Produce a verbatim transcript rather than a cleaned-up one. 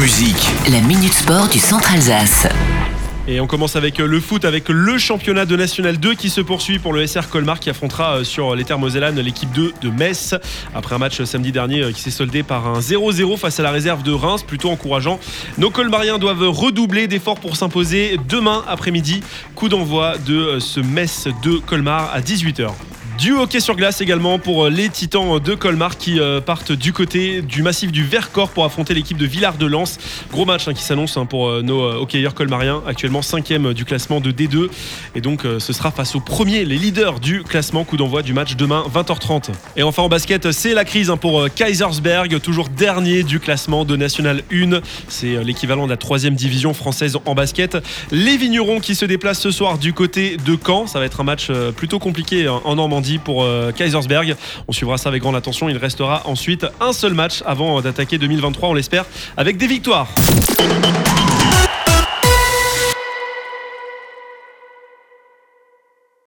musique. La Minute Sport du Centre Alsace. Et on commence avec le foot, avec le championnat de National deux qui se poursuit pour le S R Colmar qui affrontera sur les terres mosellanes l'équipe deux de Metz. Après un match samedi dernier qui s'est soldé par un zéro zéro face à la réserve de Reims, plutôt encourageant. Nos Colmariens doivent redoubler d'efforts pour s'imposer demain après-midi. Coup d'envoi de ce Metz deux Colmar à dix-huit heures. Du hockey sur glace également pour les Titans de Colmar qui partent du côté du massif du Vercors pour affronter l'équipe de Villard-de-Lans. Gros match hein, qui s'annonce hein, pour nos hockeyeurs colmariens, actuellement cinquième du classement de D deux. Et donc ce sera face aux premiers, les leaders du classement. Coup d'envoi du match demain vingt heures trente. Et enfin en basket, c'est la crise hein, pour Kaisersberg, toujours dernier du classement de National un. C'est l'équivalent de la troisième division française en basket. Les Vignerons qui se déplacent ce soir du côté de Caen. Ça va être un match plutôt compliqué hein, en Normandie pour euh, Kaisersberg. On suivra ça avec grande attention. Il restera ensuite un seul match avant d'attaquer deux mille vingt-trois, on l'espère, avec des victoires.